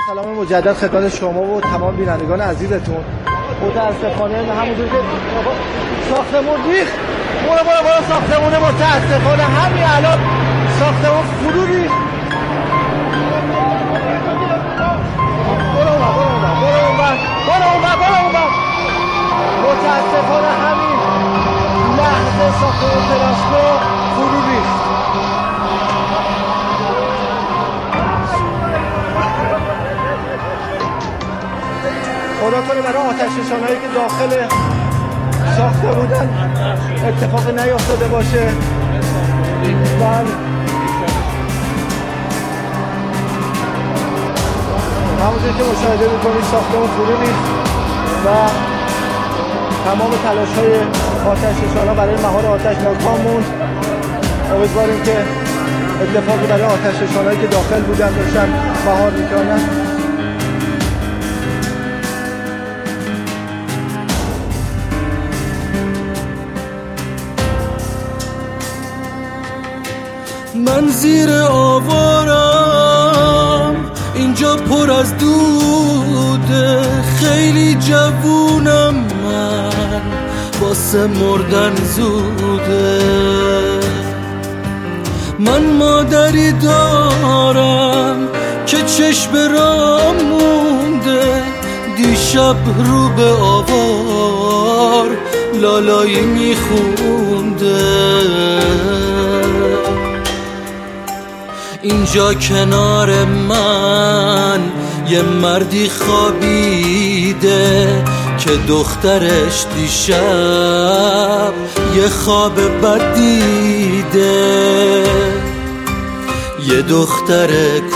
سلام مجدد خدمت شما و تمام بینندگان عزیزتون. متاسفانه همونجور که ساختمون ریخت، برو ساختمونه، متاسفانه همین الان ساختمون فرو ریخت. برو اونور. متاسفانه همین لحظه ساختمون تراسکو فرو ریخت. خدا کنه برای آتش‌نشان‌هایی که داخل ساخته بودن اتفاقی نیفتاده باشه. همونطور که مشاهده می‌کنید ساختمون فرو ریخت و تمام تلاش‌های آتش‌نشان‌ها برای مهار آتش ناکام موند. امیدواریم که اتفاقی برای آتش‌نشان‌هایی که داخل بودن داشتن مهار می‌کردن. من زیر آوارم، اینجا پر از دوده، خیلی جوونم من، واسه مردن زوده. من مادری دارم که چشم رام مونده، دیشب رو به آوار لالایی میخونده. اینجا کنار من یه مردی خوابیده که دخترش دیشب یه خواب بد دیده. یه دختر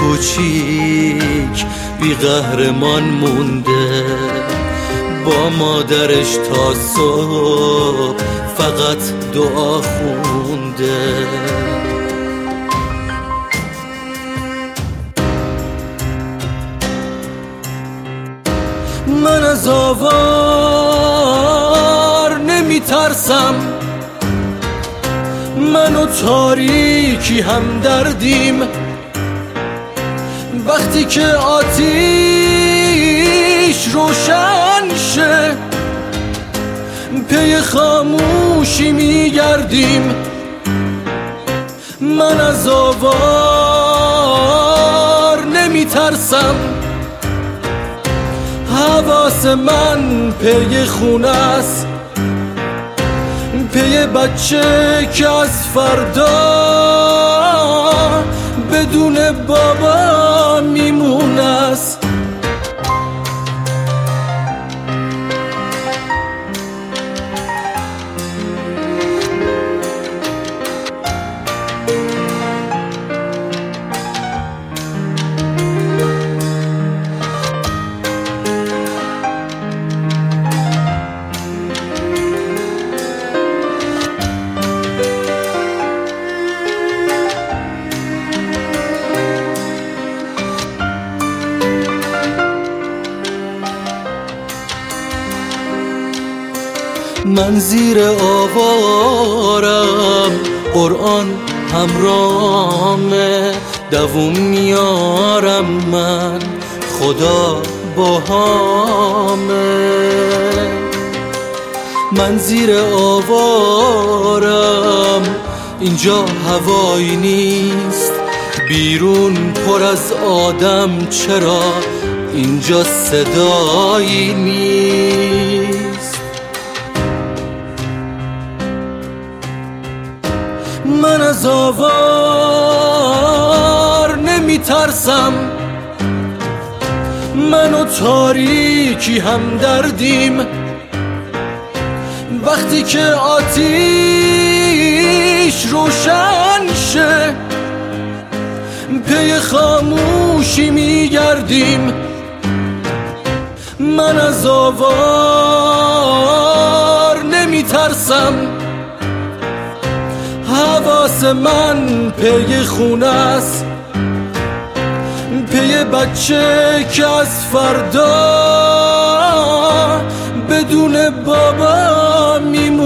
کوچیک بی قهرمان مونده، با مادرش تا صبح فقط دعا خونده. من از آوار نمی ترسم، من و تاریکی هم دردیم. وقتی که آتیش روشن شه پی خاموشی می گردیم. من از آوار نمی ترسم، حواس من پی خونه است، پی بچه که از فردا بدون بابا میمونه است. من زیر آوارم، قرآن همراهمه، دووم میارم من، خدا باهامه. من زیر آوارم، اینجا هوایی نیست، بیرون پر از آدم، چرا اینجا صدایی نیست؟ من از آوار نمی ترسم، من و تاریکی هم دردیم. وقتی که آتیش روشن شه پی خاموشی می گردیم. من از آوار نمی ترسم، حواس من پی خونه است، پی بچه که از فردا بدون بابا میمونه.